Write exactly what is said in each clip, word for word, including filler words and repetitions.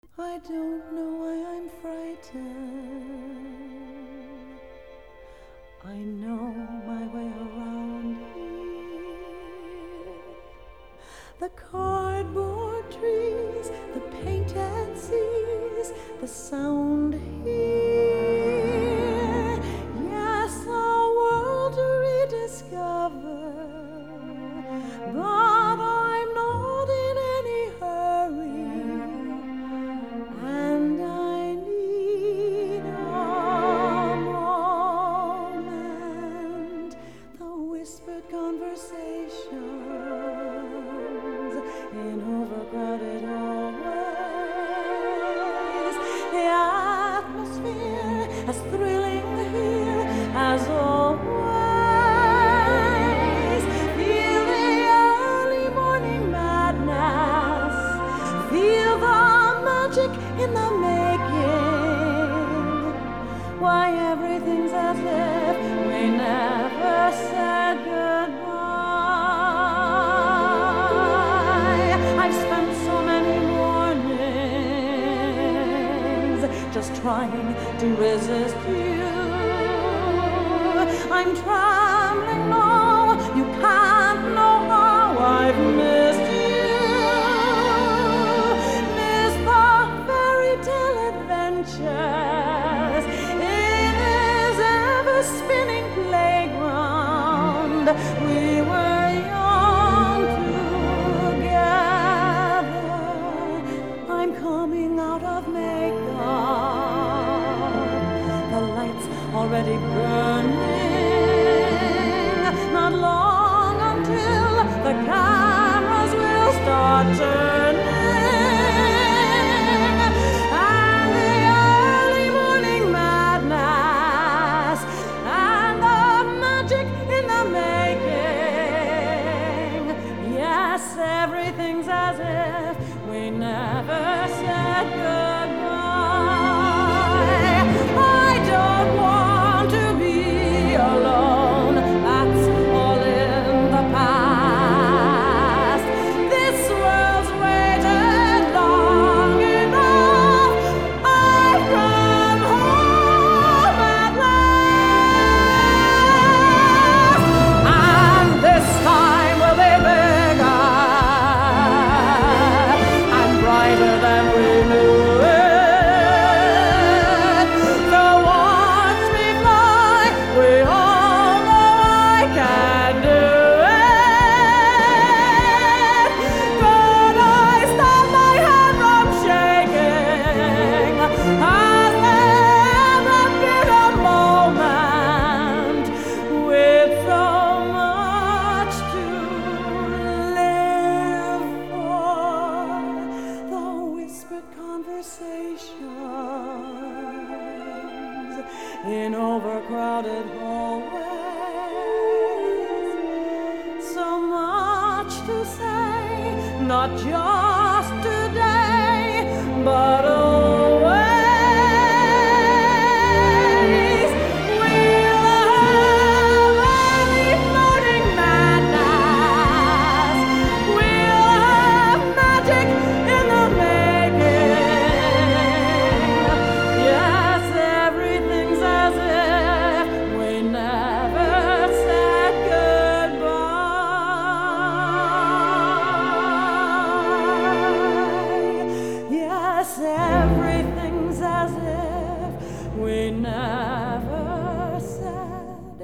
I don't know why I'm frightened. I know my way around here. The cardboard trees, the painted seas, the sound here. Yes, a world to rediscover. But I'm not in any hurry, and I need a moment. The whispered conversations in overcrowded hallways. The atmosphere as thrilling here as always. Feel the early morning madness. Feel the magic in the making. Why everything's as if we never said goodbye. I've spent so many mornings just trying to resist you. I'm trembling, no, you can't know how I've missed you. Missed the fairy tale adventures in his ever-spinning playground. We were young together. I'm coming out of makeup. The lights already burning. Not long until the cameras will start turning. And the early morning madness and the magic in the making. Yes, everything's as if we never said goodbye. I don't want to be alone. That's all in the past. This world's waited long enough. I've come home at last. And this time will be bigger and brighter than we knew it. So watch me fly. We all know I can do it. But I stop my hand from shaking as never been a moment with so much to live for. The whispered conversations in overcrowded hallways. So much to say, not just today, but always. We'll have early morning madness. We'll have magic in the making. Yes, everything's as if we never said goodbye. Yes, everything's as if we never said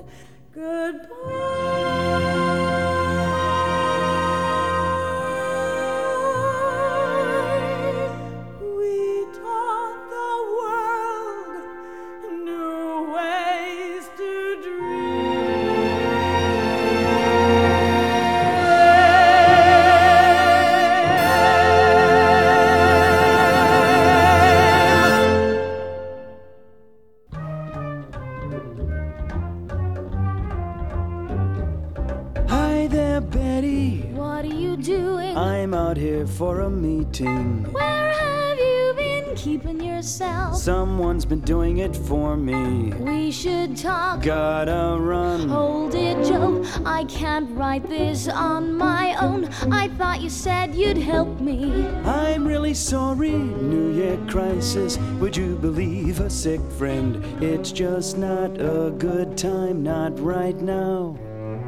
goodbye. We taught the world new ways to Hi there, Betty. What are you doing? I'm out here for a meeting. Where have you been keeping your yourself. Someone's been doing it for me. We should talk. Gotta run. Hold it, Joe. I can't write this on my own. I thought you said you'd help me. I'm really sorry. New Year crisis. Would you believe a sick friend? It's just not a good time, not right now.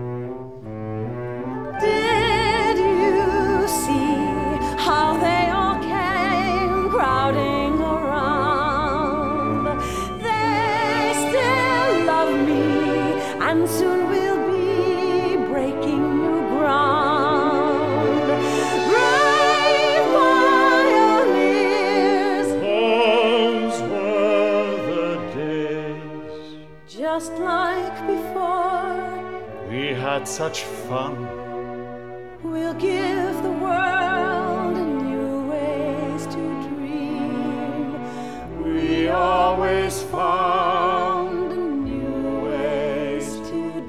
Did you see how they all came crowding around? They still love me, and soon we'll be breaking new ground. Brave pioneers, Those were the days. just like before, We had such fun. we'll give the world new ways to dream. We always found new ways to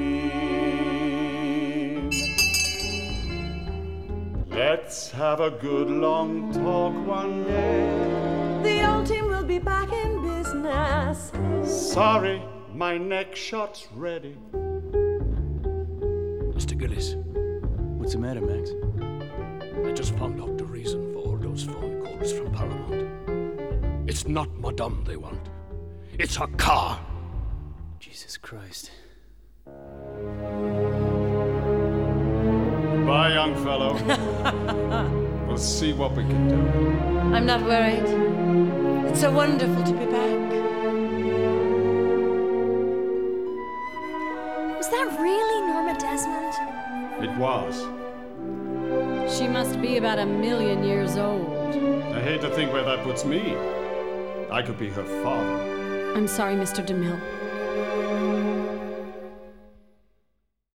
dream. Let's have a good long talk one day. The old team will be back in business. Sorry, my neck shot's ready. Mister Gillis, What's the matter, Max? I just found out the reason for all those phone calls from Paramount. It's not Madame they want. It's her car. Jesus Christ. Bye, young fellow. We'll see what we can do. I'm not worried. It's so wonderful to be back. Was that really Norma Desmond? It was. She must be about a million years old. I hate to think where that puts me. I could be her father. I'm sorry, Mister DeMille.